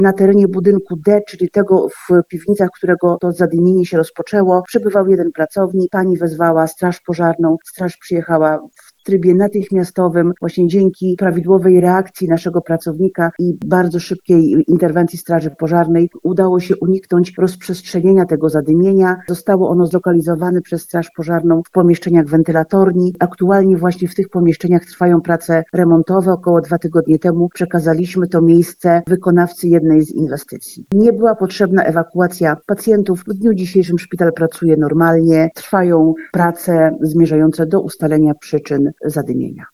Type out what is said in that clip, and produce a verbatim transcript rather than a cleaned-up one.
Na terenie budynku D, czyli tego w piwnicach, którego to zadymienie się rozpoczęło, przebywał jeden pracownik. Pani wezwała straż pożarną, straż przyjechała w trybie natychmiastowym. Właśnie dzięki prawidłowej reakcji naszego pracownika i bardzo szybkiej interwencji straży pożarnej udało się uniknąć rozprzestrzenienia tego zadymienia. Zostało ono zlokalizowane przez straż pożarną w pomieszczeniach wentylatorni. Aktualnie właśnie w tych pomieszczeniach trwają prace remontowe. Około dwa tygodnie temu przekazaliśmy to miejsce wykonawcy jednej z inwestycji. Nie była potrzebna ewakuacja pacjentów. W dniu dzisiejszym szpital pracuje normalnie. Trwają prace zmierzające do ustalenia przyczyn zadymienia.